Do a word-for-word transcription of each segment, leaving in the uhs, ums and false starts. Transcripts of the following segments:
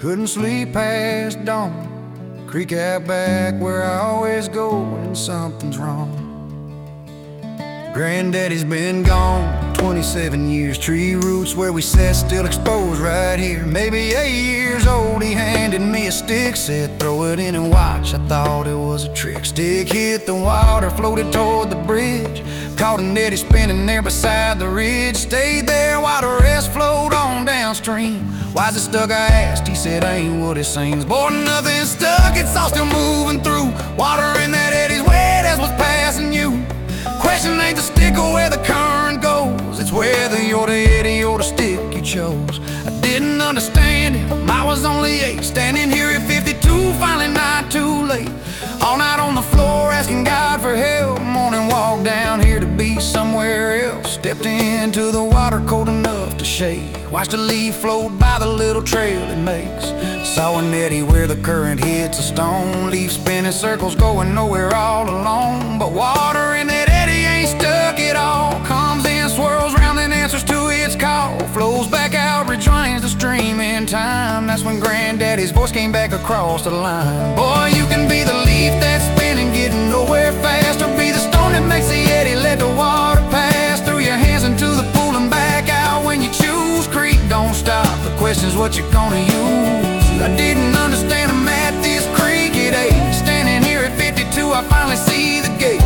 Couldn't sleep past dawn. Creek out back where I always go when something's wrong. Granddaddy's been gone twenty-seven years. Tree roots where we sat still exposed right here. Maybe eight years old, he handed me a stick, said throw it in and watch. I thought it was a trick. Stick hit the water, floated toward the bridge. Caught an eddy spinning there beside the ridge. Stayed there while the rest flowed on downstream. Why's it stuck, I asked. He said ain't what it seems. Boy, nothing's stuck, it's all still moving through. Water in that eddy's wet as what's passing you. Question ain't the stick or where the current goes. It's whether you're the eddy or the stick you chose. I didn't understand him, I was only eight. Standing here at fifty-two, finally not too late. All night on the floor asking God for help. Morning walk down here to be somewhere else. Stepped into the water cold enough to shake. Watched a leaf float by the little trail it makes. Saw an eddy where the current hits a stone. Leaf spinning circles going nowhere all alone. But water in that eddy ain't stuck at all. Comes in, swirls round, then answers to its call. Flows back out, rejoins the stream in time. That's when Granddaddy's voice came back across the line. Boy, you can be the leaf that's spinning, getting nowhere fast, or be the stone that makes the eddy let the water pass through your hands into the pool and back out. When you choose, creek don't stop. The question's what you're gonna use. I didn't understand him at this creek at eight. Standing here at fifty-two, I finally see the gate.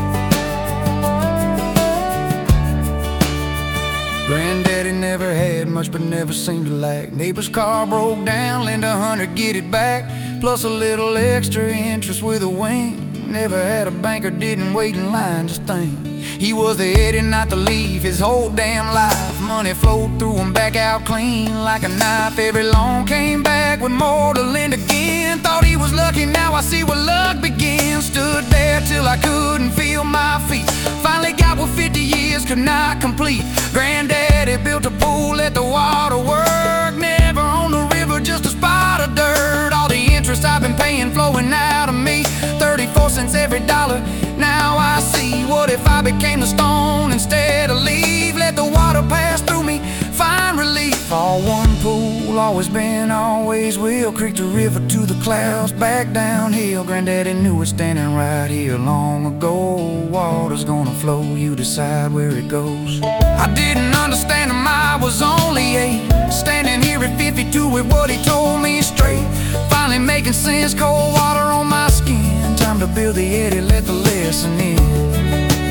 Granddaddy never had much but never seemed to lack. Neighbor's car broke down, lend a hundred, get it back. Plus a little extra interest with a wing. Never had a banker, didn't wait in line, just think. He was the eddy, not the leaf, his whole damn life. Money flowed through him back out clean like a knife. Every loan came back with more to lend again. Thought he was lucky, now I see where luck begins. Stood there till I couldn't feel my feet. Finally got what fifty years could not complete. Granddaddy built a pool, let the water work. Never on the river, just a spot of dirt. All the interest I've been paying flowing out of me. Thirty-four cents every dollar, now I see. What if I became the stone instead of leaf? Let the water pass through me, find relief. All one pool, always been, always will. Creek to river to the clouds, back downhill. Granddaddy knew it standing right here long ago. Water's gonna flow, you decide where it goes. I didn't understand him, I was only eight. Standing here at fifty-two with what he told me straight. Finally making sense, cold water on my skin. Time to build the eddy, let the lesson in.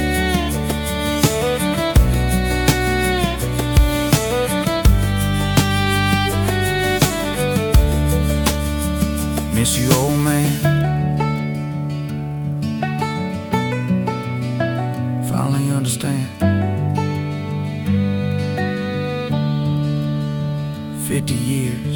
Miss you, old man. Finally understand. Fifty years